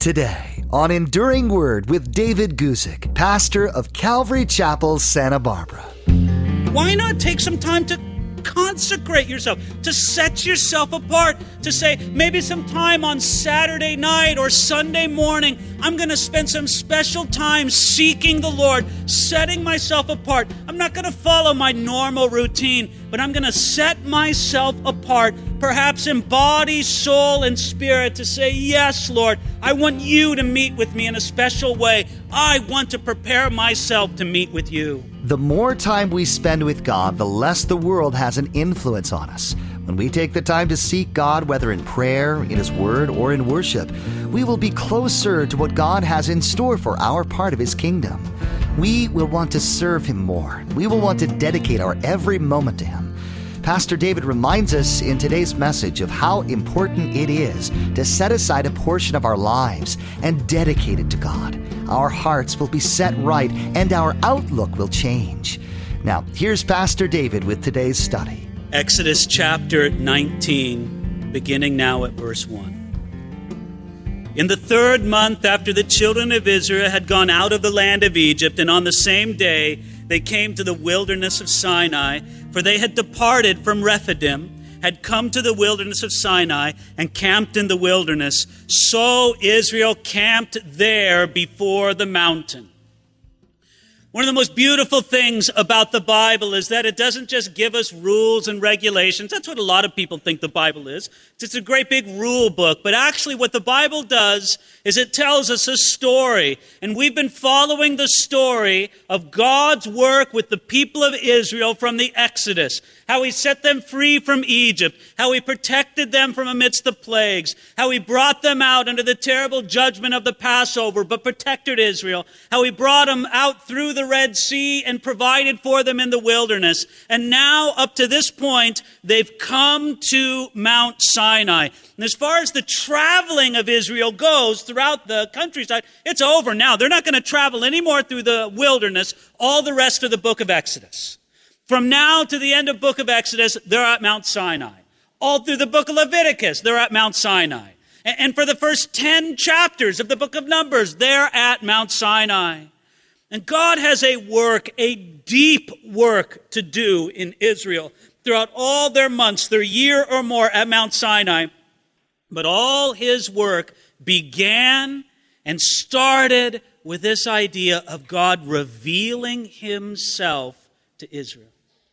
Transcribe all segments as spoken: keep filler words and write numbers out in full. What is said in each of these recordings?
Today on Enduring Word with David Guzik, pastor of Calvary Chapel, Santa Barbara. Why not take some time to consecrate yourself, to set yourself apart, to say maybe some time on Saturday night or Sunday morning, I'm going to spend some special time seeking the Lord, setting myself apart. I'm not going to follow my normal routine, but I'm going to set myself apart, perhaps in body, soul, and spirit, to say, yes, Lord, I want you to meet with me in a special way. I want to prepare myself to meet with you. The more time we spend with God, the less the world has an influence on us. When we take the time to seek God, whether in prayer, in His Word, or in worship, we will be closer to what God has in store for our part of His kingdom. We will want to serve Him more. We will want to dedicate our every moment to Him. Pastor David reminds us in today's message of how important it is to set aside a portion of our lives and dedicate it to God. Our hearts will be set right and our outlook will change. Now, here's Pastor David with today's study. Exodus chapter nineteen, beginning now at verse one. In the third month after the children of Israel had gone out of the land of Egypt, and on the same day they came to the wilderness of Sinai, for they had departed from Rephidim, had come to the wilderness of Sinai, and camped in the wilderness. So Israel camped there before the mountain. One of the most beautiful things about the Bible is that it doesn't just give us rules and regulations. That's what a lot of people think the Bible is. It's a great big rule book. But actually what the Bible does is it tells us a story. And we've been following the story of God's work with the people of Israel from the Exodus. How He set them free from Egypt. How He protected them from amidst the plagues. How He brought them out under the terrible judgment of the Passover, but protected Israel. How He brought them out through the Red Sea and provided for them in the wilderness. And now, up to this point, they've come to Mount Sinai. And as far as the traveling of Israel goes throughout the countryside, it's over now. They're not going to travel anymore through the wilderness all the rest of the book of Exodus. From now to the end of book of Exodus, they're at Mount Sinai. All through the book of Leviticus, they're at Mount Sinai. And for the first ten chapters of the book of Numbers, they're at Mount Sinai. And God has a work, a deep work to do in Israel throughout all their months, their year or more at Mount Sinai. But all His work began and started with this idea of God revealing Himself to Israel.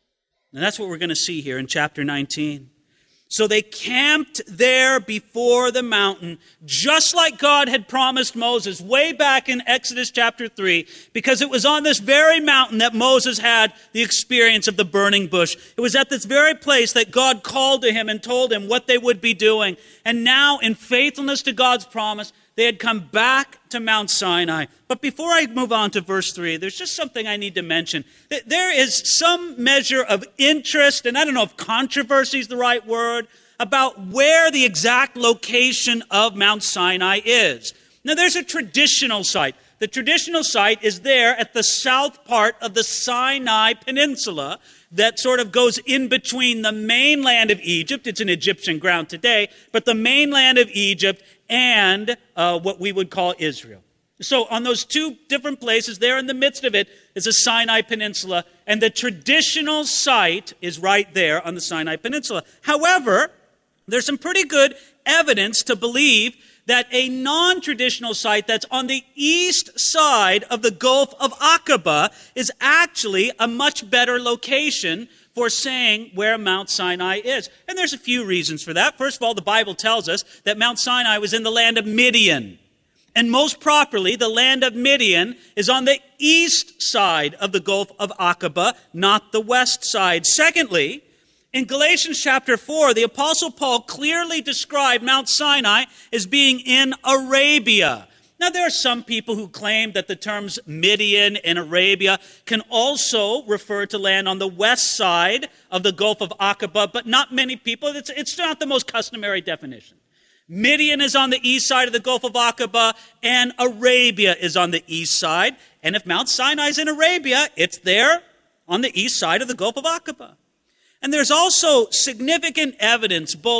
And that's what we're going to see here in chapter nineteen. So they camped there before the mountain, just like God had promised Moses way back in Exodus chapter three, because it was on this very mountain that Moses had the experience of the burning bush. It was at this very place that God called to him and told him what they would be doing. And now, in faithfulness to God's promise, they had come back to Mount Sinai. But before I move on to verse three, there's just something I need to mention. There is some measure of interest, and I don't know if controversy is the right word, about where the exact location of Mount Sinai is. Now, there's a traditional site. The traditional site is there at the south part of the Sinai Peninsula that sort of goes in between the mainland of Egypt. It's an Egyptian ground today, but the mainland of Egypt and uh, what we would call Israel. So on those two different places, there in the midst of it is the Sinai Peninsula, and the traditional site is right there on the Sinai Peninsula. However, there's some pretty good evidence to believe that a non-traditional site that's on the east side of the Gulf of Aqaba is actually a much better location for saying where Mount Sinai is. And there's a few reasons for that. First of all, the Bible tells us that Mount Sinai was in the land of Midian. And most properly, the land of Midian is on the east side of the Gulf of Aqaba, not the west side. Secondly, in Galatians chapter four, the Apostle Paul clearly described Mount Sinai as being in Arabia. Now, there are some people who claim that the terms Midian and Arabia can also refer to land on the west side of the Gulf of Aqaba, but not many people. It's, it's not the most customary definition. Midian is on the east side of the Gulf of Aqaba, and Arabia is on the east side. And if Mount Sinai is in Arabia, it's there on the east side of the Gulf of Aqaba. And there's also significant evidence, both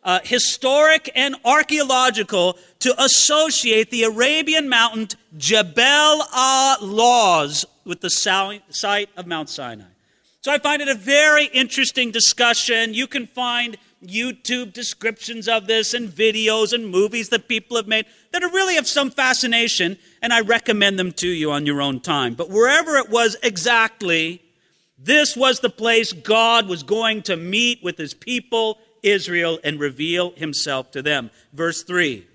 uh, historic and archaeological to associate the Arabian mountain Jebel al-Lawz with the site of Mount Sinai. So I find it a very interesting discussion. You can find YouTube descriptions of this and videos and movies that people have made that are really of some fascination, and I recommend them to you on your own time. But wherever it was exactly, this was the place God was going to meet with his people, Israel, and reveal himself to them. Verse three.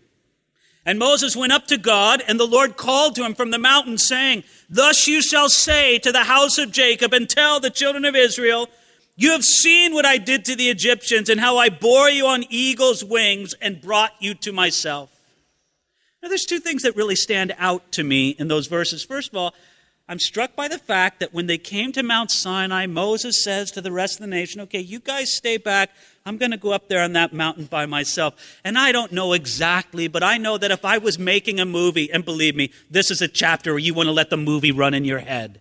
And Moses went up to God, and the Lord called to him from the mountain, saying, Thus you shall say to the house of Jacob, and tell the children of Israel, You have seen what I did to the Egyptians, and how I bore you on eagle's wings and brought you to myself. Now, there's two things that really stand out to me in those verses. First of all, I'm struck by the fact that when they came to Mount Sinai, Moses says to the rest of the nation, okay, you guys stay back. I'm going to go up there on that mountain by myself. And I don't know exactly, but I know that if I was making a movie, and believe me, this is a chapter where you want to let the movie run in your head.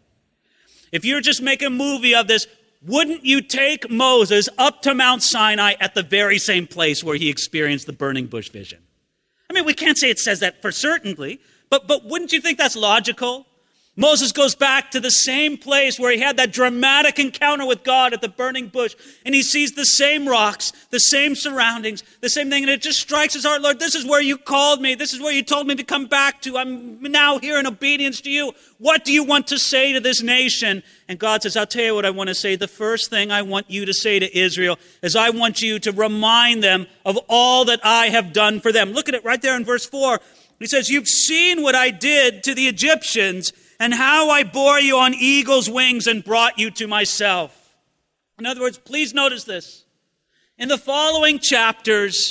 If you're just making a movie of this, wouldn't you take Moses up to Mount Sinai at the very same place where he experienced the burning bush vision? I mean, we can't say it says that for certainty, but, but wouldn't you think that's logical? Moses goes back to the same place where he had that dramatic encounter with God at the burning bush, and he sees the same rocks, the same surroundings, the same thing, and it just strikes his heart, Lord, this is where you called me. This is where you told me to come back to. I'm now here in obedience to you. What do you want to say to this nation? And God says, I'll tell you what I want to say. The first thing I want you to say to Israel is I want you to remind them of all that I have done for them. Look at it right there in verse four. He says, you've seen what I did to the Egyptians, and how I bore you on eagle's wings and brought you to myself. In other words, please notice this. In the following chapters,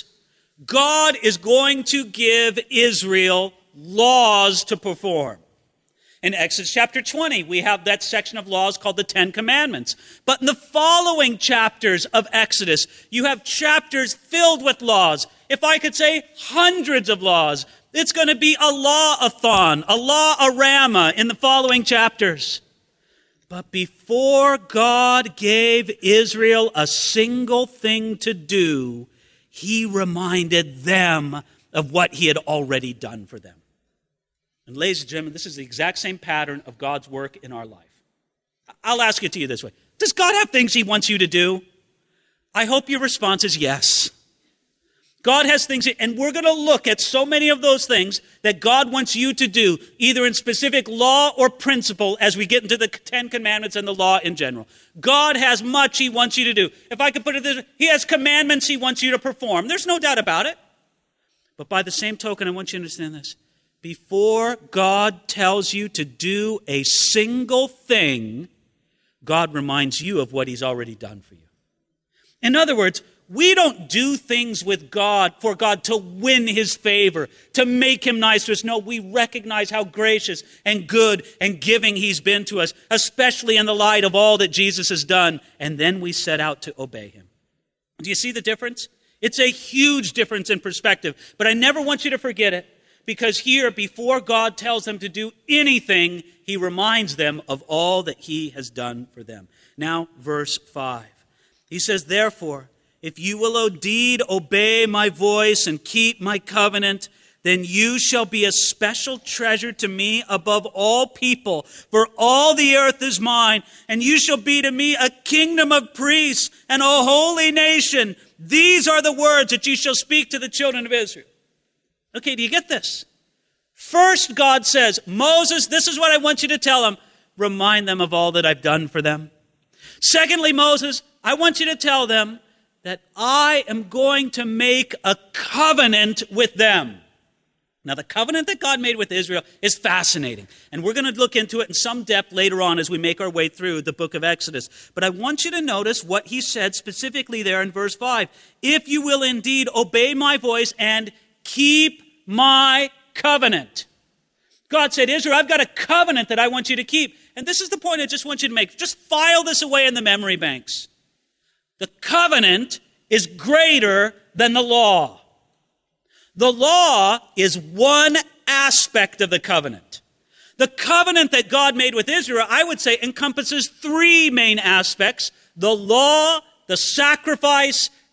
God is going to give Israel laws to perform. In Exodus chapter twenty, we have that section of laws called the Ten Commandments. But in the following chapters of Exodus, you have chapters filled with laws. If I could say hundreds of laws. It's going to be a law-a-thon, a law-a-rama in the following chapters. But before God gave Israel a single thing to do, he reminded them of what he had already done for them. And ladies and gentlemen, this is the exact same pattern of God's work in our life. I'll ask it to you this way. Does God have things he wants you to do? I hope your response is yes. God has things, and we're going to look at so many of those things that God wants you to do, either in specific law or principle, as we get into the Ten Commandments and the law in general. God has much he wants you to do. If I could put it this way, he has commandments he wants you to perform. There's no doubt about it. But by the same token, I want you to understand this. Before God tells you to do a single thing, God reminds you of what he's already done for you. In other words, we don't do things with God for God to win his favor, to make him nice to us. No, we recognize how gracious and good and giving he's been to us, especially in the light of all that Jesus has done. And then we set out to obey him. Do you see the difference? It's a huge difference in perspective. But I never want you to forget it, because here, before God tells them to do anything, he reminds them of all that he has done for them. Now, verse five. He says, therefore, if you will indeed obey my voice and keep my covenant, then you shall be a special treasure to me above all people, for all the earth is mine, and you shall be to me a kingdom of priests and a holy nation. These are the words that you shall speak to the children of Israel. Okay, do you get this? First, God says, Moses, this is what I want you to tell them. Remind them of all that I've done for them. Secondly, Moses, I want you to tell them that I am going to make a covenant with them. Now, the covenant that God made with Israel is fascinating. And we're going to look into it in some depth later on as we make our way through the book of Exodus. But I want you to notice what he said specifically there in verse five. If you will indeed obey my voice and keep my covenant. God said, Israel, I've got a covenant that I want you to keep. And this is the point I just want you to make. Just file this away in the memory banks. The covenant is greater than the law. The law is one aspect of the covenant. The covenant that God made with Israel, I would say, encompasses three main aspects: the law, the sacrifice,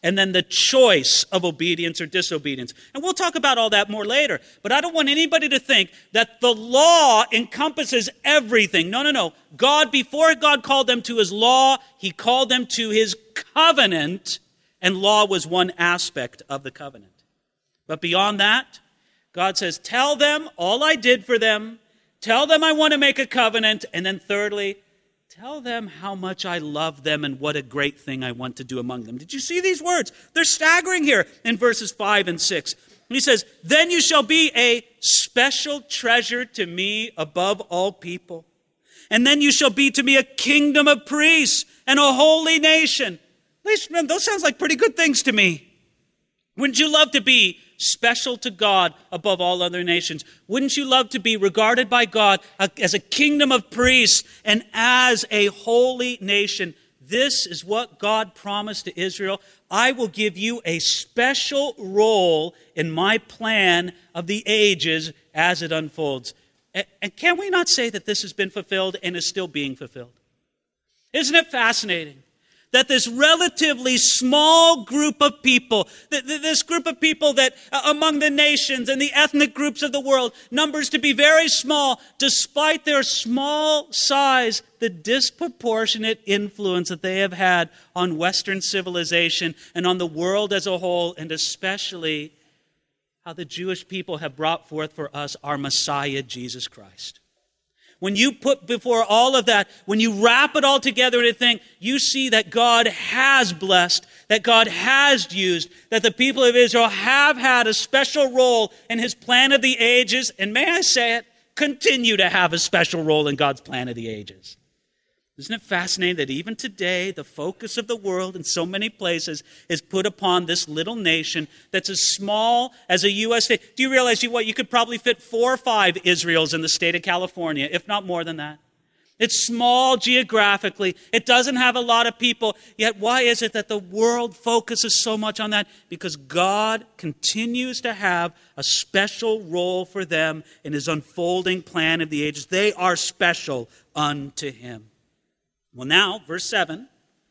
and then the choice of obedience or disobedience. And we'll talk about all that more later. But I don't want anybody to think that the law encompasses everything. No, no, no. God, before God called them to his law, he called them to his covenant, and law was one aspect of the covenant. But beyond that, God says, tell them all I did for them. Tell them I want to make a covenant. And then thirdly, tell them how much I love them and what a great thing I want to do among them. Did you see these words? They're staggering here in verses five and six. He says, then you shall be a special treasure to me above all people. And then you shall be to me a kingdom of priests and a holy nation. At least, those sounds like pretty good things to me. Wouldn't you love to be special to God above all other nations? Wouldn't you love to be regarded by God as a kingdom of priests and as a holy nation? This is what God promised to Israel. I will give you a special role in my plan of the ages as it unfolds. And can we not say that this has been fulfilled and is still being fulfilled? Isn't it fascinating that this relatively small group of people, this group of people that among the nations and the ethnic groups of the world numbers to be very small, despite their small size, the disproportionate influence that they have had on Western civilization and on the world as a whole, and especially how the Jewish people have brought forth for us our Messiah, Jesus Christ. When you put before all of that, when you wrap it all together in a thing, you see that God has blessed, that God has used, that the people of Israel have had a special role in his plan of the ages, and may I say it, continue to have a special role in God's plan of the ages. Isn't it fascinating that even today, the focus of the world in so many places is put upon this little nation that's as small as a U S state? Do you realize you what? You could probably fit four or five Israels in the state of California, if not more than that. It's small geographically. It doesn't have a lot of people. Yet why is it that the world focuses so much on that? Because God continues to have a special role for them in his unfolding plan of the ages. They are special unto him. Well, now, verse seven.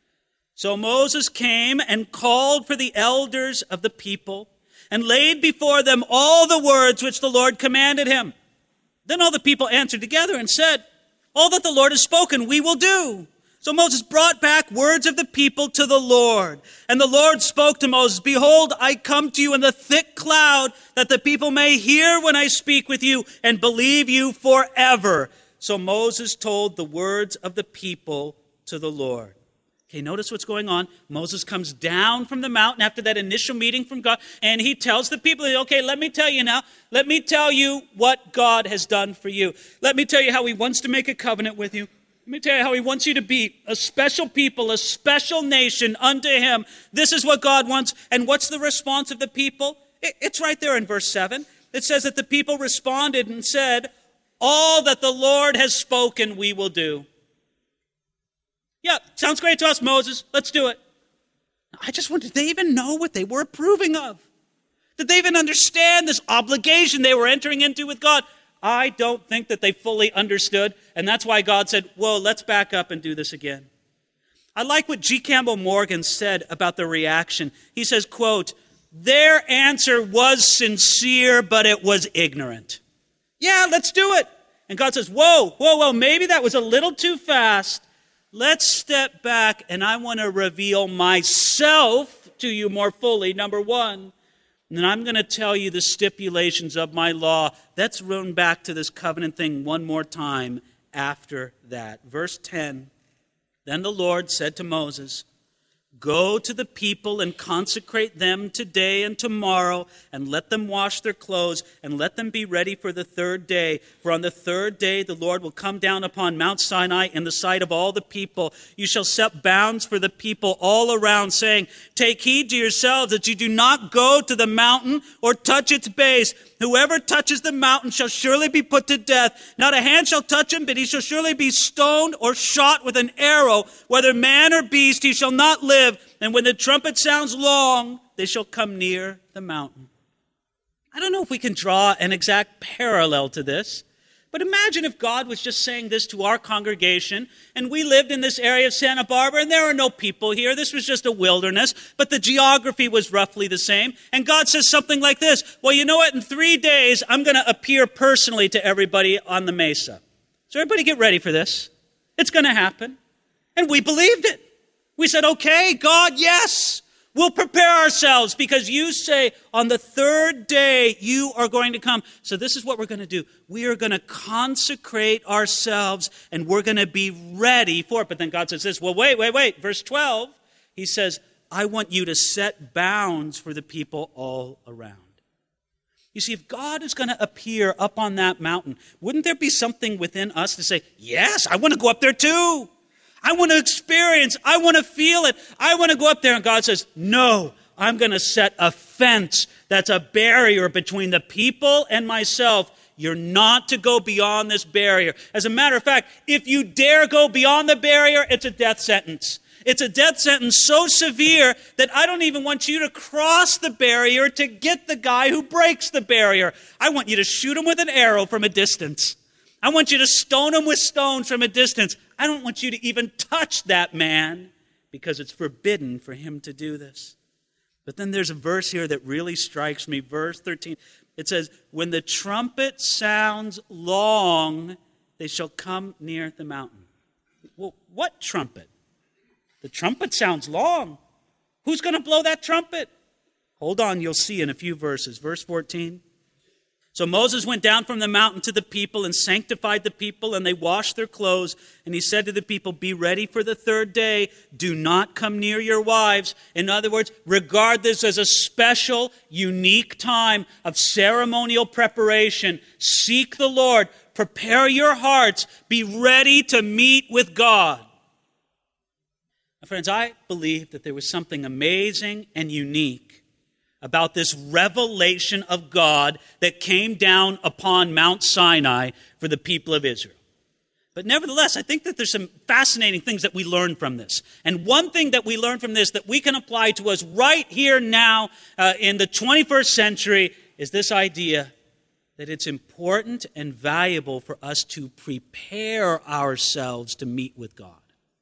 So Moses came and called for the elders of the people and laid before them all the words which the Lord commanded him. Then all the people answered together and said, all that the Lord has spoken, we will do. So Moses brought back words of the people to the Lord. And the Lord spoke to Moses, behold, I come to you in the thick cloud, that the people may hear when I speak with you and believe you forever. So Moses told the words of the people to the Lord. Okay, notice what's going on. Moses comes down from the mountain after that initial meeting from God, and he tells the people, okay, let me tell you now. Let me tell you what God has done for you. Let me tell you how he wants to make a covenant with you. Let me tell you how he wants you to be a special people, a special nation unto him. This is what God wants. And what's the response of the people? It's right there in verse seven. It says that the people responded and said, all that the Lord has spoken, we will do. Yeah, sounds great to us, Moses. Let's do it. I just wonder, did they even know what they were approving of? Did they even understand this obligation they were entering into with God? I don't think that they fully understood, and that's why God said, whoa, let's back up and do this again. I like what G. Campbell Morgan said about the reaction. He says, quote, their answer was sincere, but it was ignorant. Yeah, let's do it. And God says, whoa, whoa, whoa, maybe that was a little too fast. Let's step back, and I want to reveal myself to you more fully, number one. And then I'm going to tell you the stipulations of my law. Let's run back to this covenant thing one more time after that. Verse ten, then the Lord said to Moses, go to the people and consecrate them today and tomorrow, and let them wash their clothes, and let them be ready for the third day. For on the third day the Lord will come down upon Mount Sinai in the sight of all the people. You shall set bounds for the people all around, saying, take heed to yourselves that you do not go to the mountain or touch its base. Whoever touches the mountain shall surely be put to death. Not a hand shall touch him, but he shall surely be stoned or shot with an arrow. Whether man or beast, he shall not live. And when the trumpet sounds long, they shall come near the mountain. I don't know if we can draw an exact parallel to this, But imagine if God was just saying this to our congregation, and we lived in this area of Santa Barbara, and there are no people here. This was just a wilderness, but the geography was roughly the same. And God says something like this: well, you know what? In three days, I'm going to appear personally to everybody on the mesa. So everybody get ready for this. It's going to happen. And we believed it. We said, okay, God, yes. We'll prepare ourselves because you say on the third day you are going to come. So this is what we're going to do. We are going to consecrate ourselves and we're going to be ready for it. But then God says this, well, wait, wait, wait. Verse twelve, he says, I want you to set bounds for the people all around. You see, if God is going to appear up on that mountain, wouldn't there be something within us to say, yes, I want to go up there too. I want to experience, I want to feel it. I want to go up there. And God says, no, I'm going to set a fence that's a barrier between the people and myself. You're not to go beyond this barrier. As a matter of fact, if you dare go beyond the barrier, it's a death sentence. It's a death sentence so severe that I don't even want you to cross the barrier to get the guy who breaks the barrier. I want you to shoot him with an arrow from a distance. I want you to stone him with stones from a distance. I don't want you to even touch that man because it's forbidden for him to do this. But then there's a verse here that really strikes me. Verse thirteen, it says, when the trumpet sounds long, they shall come near the mountain. Well, what trumpet? The trumpet sounds long. Who's going to blow that trumpet? Hold on, you'll see in a few verses. Verse fourteen. So Moses went down from the mountain to the people and sanctified the people, and they washed their clothes. And he said to the people, be ready for the third day. Do not come near your wives. In other words, regard this as a special, unique time of ceremonial preparation. Seek the Lord. Prepare your hearts. Be ready to meet with God. Now, friends, I believe that there was something amazing and unique about this revelation of God that came down upon Mount Sinai for the people of Israel. But nevertheless, I think that there's some fascinating things that we learn from this. And one thing that we learn from this that we can apply to us right here now uh, in the twenty-first century is this idea that it's important and valuable for us to prepare ourselves to meet with God.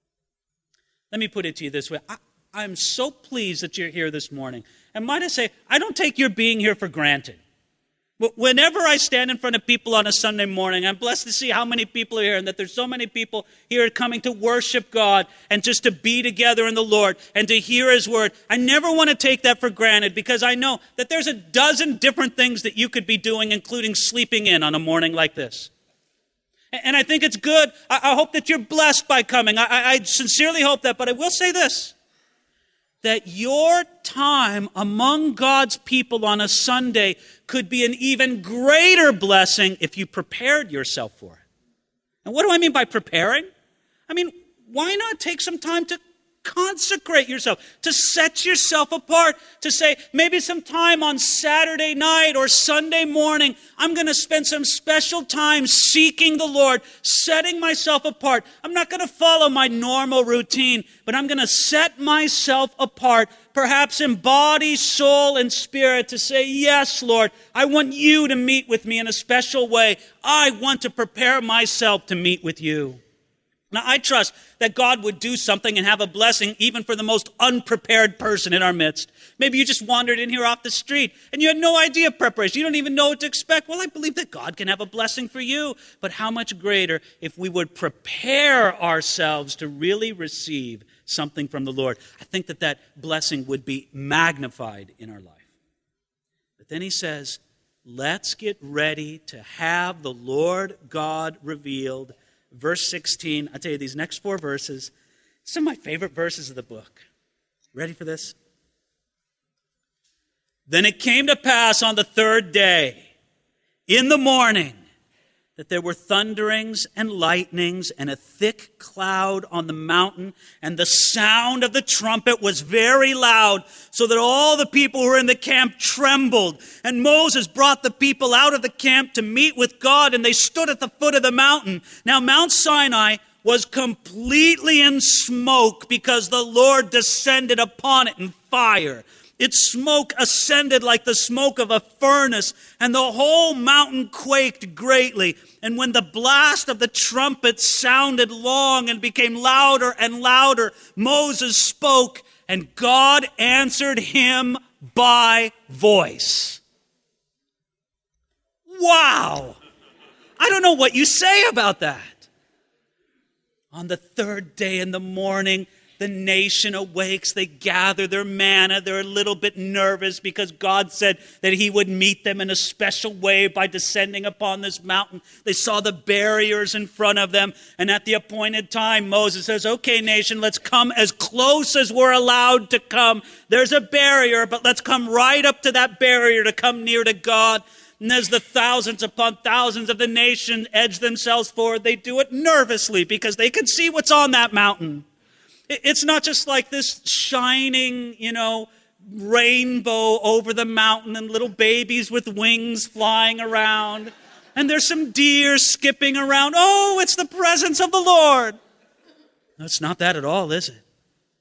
Let me put it to you this way. I, I'm so pleased that you're here this morning. And might I say, I don't take your being here for granted. Whenever I stand in front of people on a Sunday morning, I'm blessed to see how many people are here and that there's so many people here coming to worship God and just to be together in the Lord and to hear His Word. I never want to take that for granted because I know that there's a dozen different things that you could be doing, including sleeping in on a morning like this. And I think it's good. I hope that you're blessed by coming. I, I sincerely hope that. But I will say this, that your time among God's people on a Sunday could be an even greater blessing if you prepared yourself for it. And what do I mean by preparing? I mean, why not take some time to consecrate yourself, to set yourself apart, to say, maybe some time on Saturday night or Sunday morning, I'm going to spend some special time seeking the Lord, setting myself apart. I'm not going to follow my normal routine, but I'm going to set myself apart, perhaps in body, soul, and spirit, to say, yes, Lord, I want you to meet with me in a special way. I want to prepare myself to meet with you. Now, I trust that God would do something and have a blessing even for the most unprepared person in our midst. Maybe you just wandered in here off the street and you had no idea of preparation. You don't even know what to expect. Well, I believe that God can have a blessing for you. But how much greater if we would prepare ourselves to really receive something from the Lord. I think that that blessing would be magnified in our life. But then he says, let's get ready to have the Lord God revealed. Verse sixteen, I'll tell you these next four verses, some of my favorite verses of the book. Ready for this? Then it came to pass on the third day, in the morning, that there were thunderings and lightnings and a thick cloud on the mountain, and the sound of the trumpet was very loud, so that all the people who were in the camp trembled. And Moses brought the people out of the camp to meet with God, and they stood at the foot of the mountain. Now Mount Sinai was completely in smoke because the Lord descended upon it in fire. Its smoke ascended like the smoke of a furnace, and the whole mountain quaked greatly. And when the blast of the trumpet sounded long and became louder and louder, Moses spoke, and God answered him by voice. Wow! I don't know what you say about that. On the third day in the morning, the nation awakes. They gather their manna. They're a little bit nervous because God said that he would meet them in a special way by descending upon this mountain. They saw the barriers in front of them. And at the appointed time, Moses says, okay, nation, let's come as close as we're allowed to come. There's a barrier, but let's come right up to that barrier to come near to God. And as the thousands upon thousands of the nation edge themselves forward, they do it nervously because they can see what's on that mountain. It's not just like this shining, you know, rainbow over the mountain and little babies with wings flying around. And there's some deer skipping around. Oh, it's the presence of the Lord. No, it's not that at all, is it?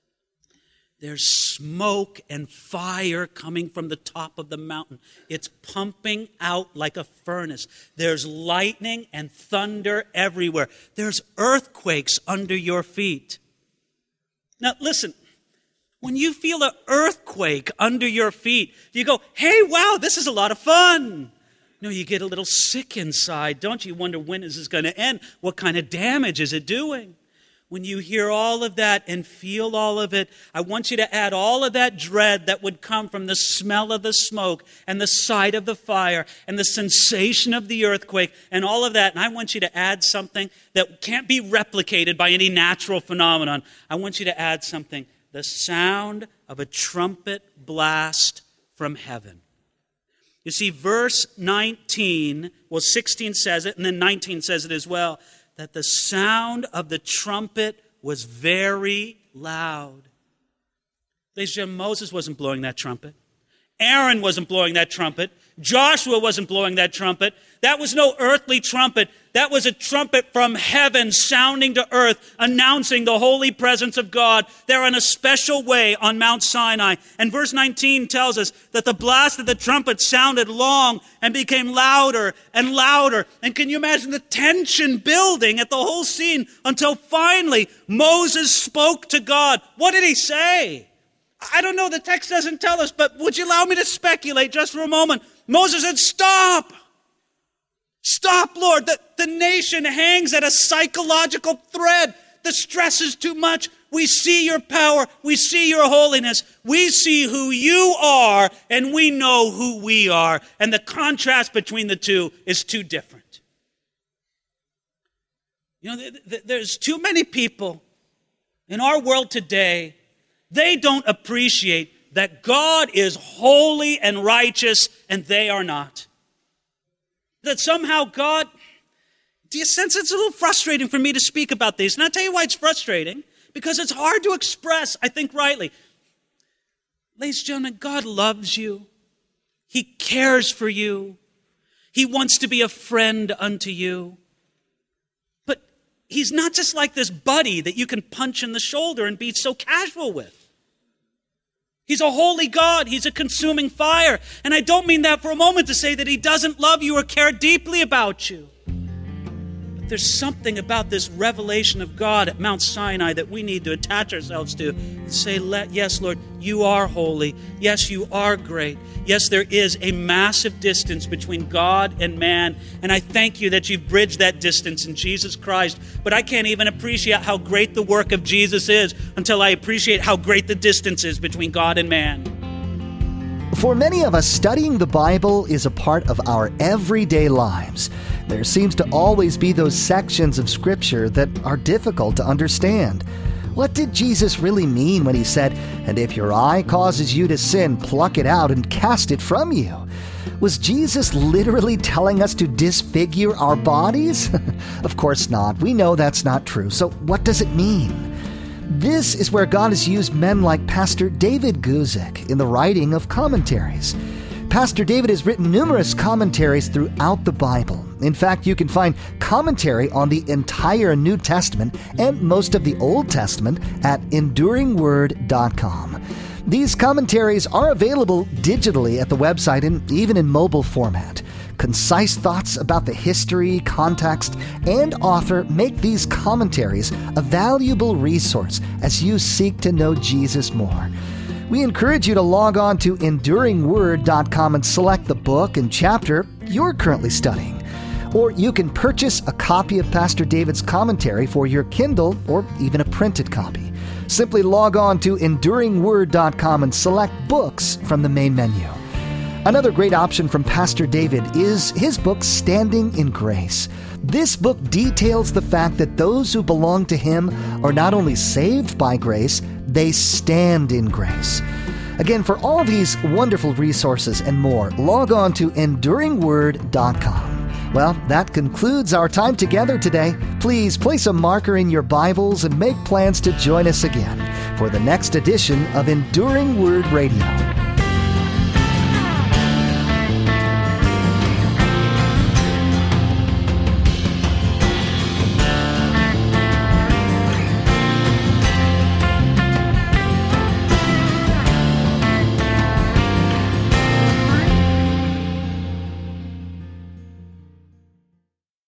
There's smoke and fire coming from the top of the mountain. It's pumping out like a furnace. There's lightning and thunder everywhere. There's earthquakes under your feet. Now, listen, when you feel an earthquake under your feet, you go, hey, wow, this is a lot of fun. No, you get a little sick inside, don't you? You wonder, when is this going to end? What kind of damage is it doing? When you hear all of that and feel all of it, I want you to add all of that dread that would come from the smell of the smoke and the sight of the fire and the sensation of the earthquake and all of that. And I want you to add something that can't be replicated by any natural phenomenon. I want you to add something, the sound of a trumpet blast from heaven. You see, verse nineteen, well, sixteen says it, and then nineteen says it as well, that the sound of the trumpet was very loud. Ladies and gentlemen, Moses wasn't blowing that trumpet. Aaron wasn't blowing that trumpet. Joshua wasn't blowing that trumpet. That was no earthly trumpet. That was a trumpet from heaven sounding to earth, announcing the holy presence of God there in a special way on Mount Sinai. And verse nineteen tells us that the blast of the trumpet sounded long and became louder and louder. And can you imagine the tension building at the whole scene until finally Moses spoke to God? What did he say? I don't know, the text doesn't tell us, but would you allow me to speculate just for a moment? Moses said, stop! Stop, Lord. The, the nation hangs at a psychological thread. The stress is too much. We see your power. We see your holiness. We see who you are, and we know who we are. And the contrast between the two is too different. You know, th- th- there's too many people in our world today. They don't appreciate that God is holy and righteous and they are not. That somehow God, do you sense it's a little frustrating for me to speak about these? And I'll tell you why it's frustrating. Because it's hard to express, I think rightly. Ladies and gentlemen, God loves you. He cares for you. He wants to be a friend unto you. But he's not just like this buddy that you can punch in the shoulder and be so casual with. He's a holy God. He's a consuming fire. And I don't mean that for a moment to say that he doesn't love you or care deeply about you. But there's something about this revelation of God at Mount Sinai that we need to attach ourselves to and say, yes, Lord, you are holy. Yes, you are great. Yes, there is a massive distance between God and man. And I thank you that you've bridged that distance in Jesus Christ. But I can't even appreciate how great the work of Jesus is until I appreciate how great the distance is between God and man. For many of us, studying the Bible is a part of our everyday lives. There seems to always be those sections of Scripture that are difficult to understand. What did Jesus really mean when he said, "And if your eye causes you to sin, pluck it out and cast it from you"? Was Jesus literally telling us to disfigure our bodies? Of course not. We know that's not true. So what does it mean? This is where God has used men like Pastor David Guzik in the writing of commentaries. Pastor David has written numerous commentaries throughout the Bible. In fact, you can find commentary on the entire New Testament and most of the Old Testament at enduring word dot com. These commentaries are available digitally at the website and even in mobile format. Concise thoughts about the history, context, and author make these commentaries a valuable resource as you seek to know Jesus more. We encourage you to log on to enduring word dot com and select the book and chapter you're currently studying. Or you can purchase a copy of Pastor David's commentary for your Kindle or even a printed copy. Simply log on to enduring word dot com and select Books from the main menu. Another great option from Pastor David is his book, Standing in Grace. This book details the fact that those who belong to him are not only saved by grace, they stand in grace. Again, for all these wonderful resources and more, log on to enduring word dot com. Well, that concludes our time together today. Please place a marker in your Bibles and make plans to join us again for the next edition of Enduring Word Radio.